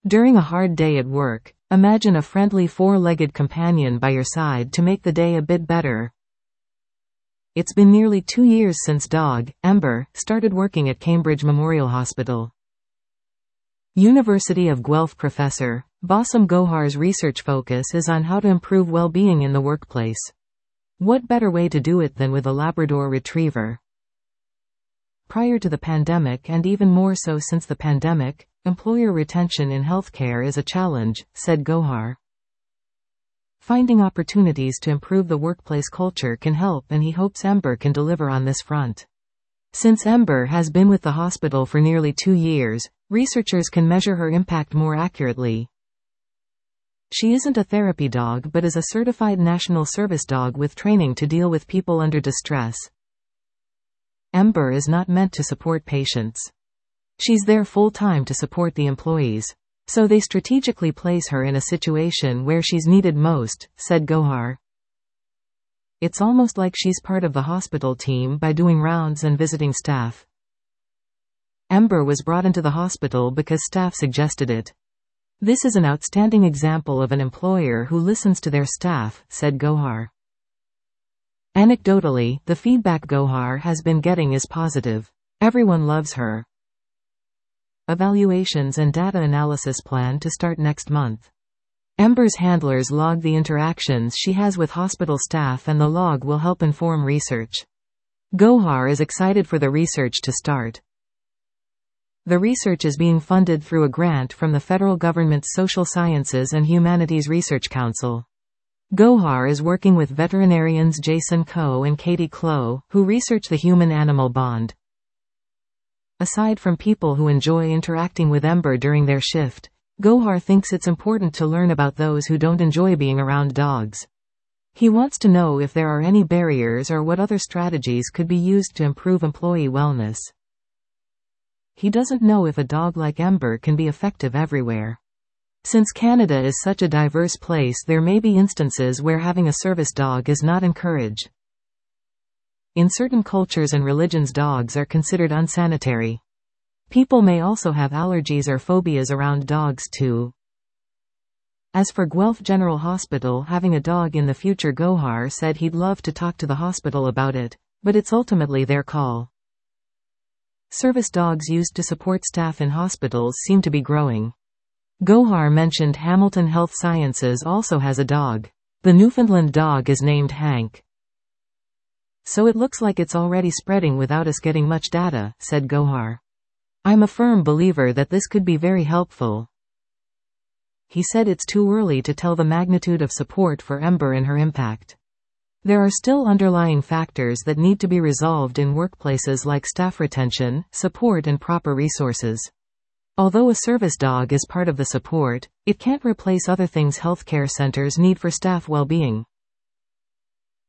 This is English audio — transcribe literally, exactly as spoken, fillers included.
During a hard day at work, imagine a friendly four-legged companion by your side to make the day a bit better. It's been nearly two years since dog, Ember, started working at Cambridge Memorial Hospital. University of Guelph professor, Bassam Gohar's research focus is on how to improve well-being in the workplace. What better way to do it than with a Labrador Retriever? Prior to the pandemic, and even more so since the pandemic, employer retention in healthcare is a challenge, said Gohar. Finding opportunities to improve the workplace culture can help, and he hopes Ember can deliver on this front. Since Ember has been with the hospital for nearly two years, researchers can measure her impact more accurately. She isn't a therapy dog but is a certified national service dog with training to deal with people under distress. Ember is not meant to support patients. She's there full-time to support the employees. So they strategically place her in a situation where she's needed most, said Gohar. It's almost like she's part of the hospital team by doing rounds and visiting staff. Ember was brought into the hospital because staff suggested it. This is an outstanding example of an employer who listens to their staff, said Gohar. Anecdotally, the feedback Gohar has been getting is positive. Everyone loves her. Evaluations and data analysis plan to start next month. Ember's handlers log the interactions she has with hospital staff, and the log will help inform research. Gohar is excited for the research to start. The research is being funded through a grant from the federal government's Social Sciences and Humanities Research Council. Gohar is working with veterinarians Jason Coe and Katie Clow, who research the human-animal bond. Aside from people who enjoy interacting with Ember during their shift, Gohar thinks it's important to learn about those who don't enjoy being around dogs. He wants to know if there are any barriers or what other strategies could be used to improve employee wellness. He doesn't know if a dog like Ember can be effective everywhere. Since Canada is such a diverse place, there may be instances where having a service dog is not encouraged. In certain cultures and religions, dogs are considered unsanitary. People may also have allergies or phobias around dogs too. As for Guelph General Hospital having a dog in the future, Gohar said he'd love to talk to the hospital about it, but it's ultimately their call. Service dogs used to support staff in hospitals seem to be growing. Gohar mentioned Hamilton Health Sciences also has a dog. The Newfoundland dog is named Hank. So it looks like it's already spreading without us getting much data, said Gohar. I'm a firm believer that this could be very helpful. He said it's too early to tell the magnitude of support for Ember and her impact. There are still underlying factors that need to be resolved in workplaces like staff retention, support, and proper resources. Although a service dog is part of the support, it can't replace other things healthcare centers need for staff well-being.